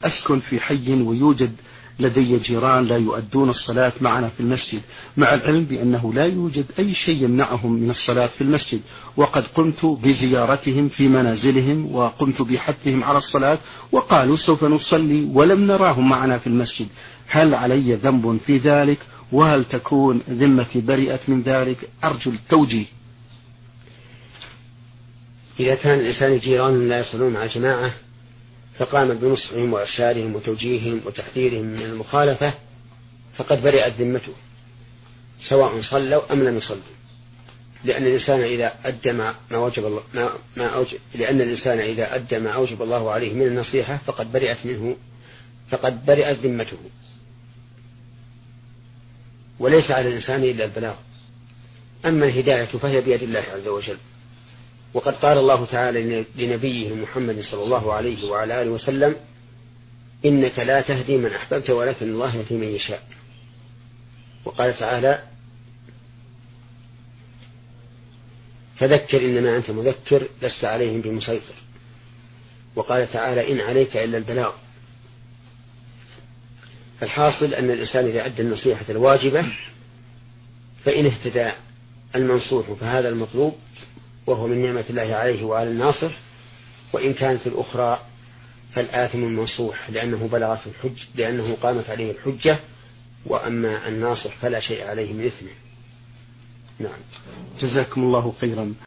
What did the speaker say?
أسكن في حي ويوجد لدي جيران لا يؤدون الصلاة معنا في المسجد، مع العلم بأنه لا يوجد أي شيء يمنعهم من الصلاة في المسجد، وقد قمت بزيارتهم في منازلهم وقمت بحثهم على الصلاة، وقالوا سوف نصلي ولم نراهم معنا في المسجد. هل علي ذنب في ذلك؟ وهل تكون ذمتي برئت من ذلك؟ أرجو التوجيه. إذا كان الإنسان جيران لا يصلون مع الجماعة فقام بنصحهم وإرشادهم وتوجيههم وتحذيرهم من المخالفة فقد برئت ذمته سواء صلوا أم لم يصلوا، لأن الإنسان إذا أدى ما أوجب الله عليه من النصيحة فقد برئت ذمته، وليس على الإنسان إلا البلاغ. أما الهداية فهي بيد الله عز وجل، وقد قال الله تعالى لنبيه محمد صلى الله عليه وعلى آله وسلم: إنك لا تهدي من أحببت ولكن الله يهدي من يشاء. وقال تعالى: فذكر إنما أنت مذكر لست عليهم بمسيطر. وقال تعالى: إن عليك إلا البلاغ. فالحاصل أن الإنسان إذا أدى النصيحة الواجبة فإن اهتدى المنصوح فهذا المطلوب، وهو من نعمة الله عليه وعلى الناصر. وإن كانت الأخرى فالآثم المنصوح لأنه قامت عليه الحجة، وأما الناصح فلا شيء عليه من إثمه. نعم. جزاكم الله خيرا.